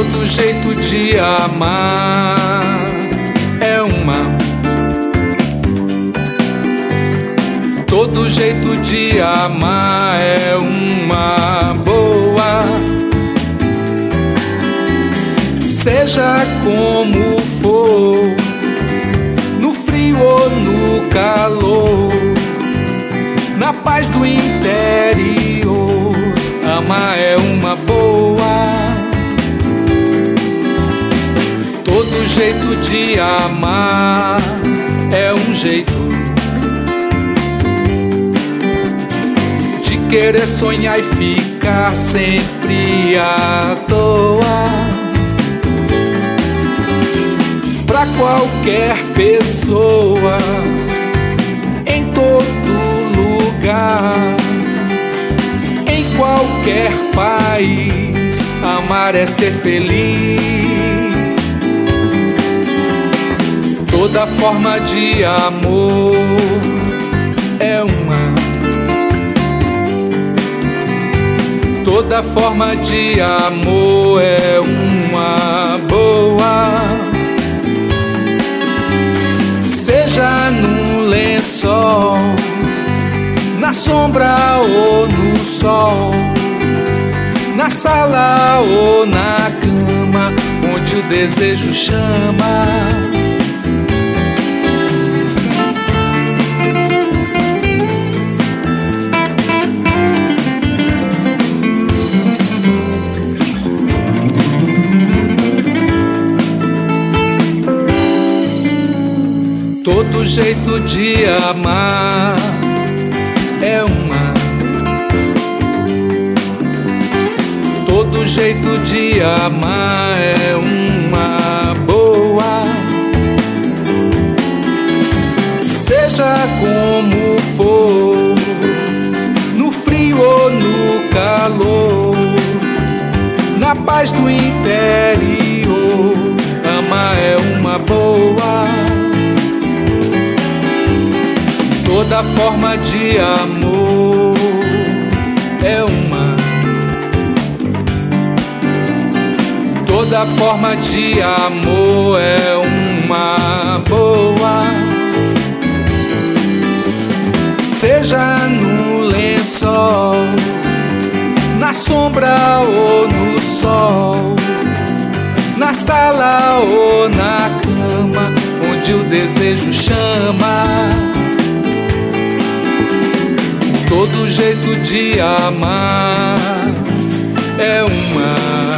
Todo jeito de amar é uma. Todo jeito de amar é uma boa. Seja como for, no frio ou no calor, na paz do interior, amar é uma boa. Todo jeito de amar é um jeito de querer sonhar e ficar sempre à toa. Pra qualquer pessoa, em todo lugar, em qualquer país, amar é ser feliz. Toda forma de amor é uma. Toda forma de amor é uma boa. Seja no lençol, na sombra ou no sol, na sala ou na cama, onde o desejo chama. Todo jeito de amar é uma. Todo jeito de amar é uma boa. Seja como for, no frio ou no calor, na paz do interior, amar é uma boa. Toda forma de amor é uma. Toda forma de amor é uma boa. Seja no lençol, na sombra ou no sol, na sala ou na cama, onde o desejo chama. Todo jeito de amar é uma.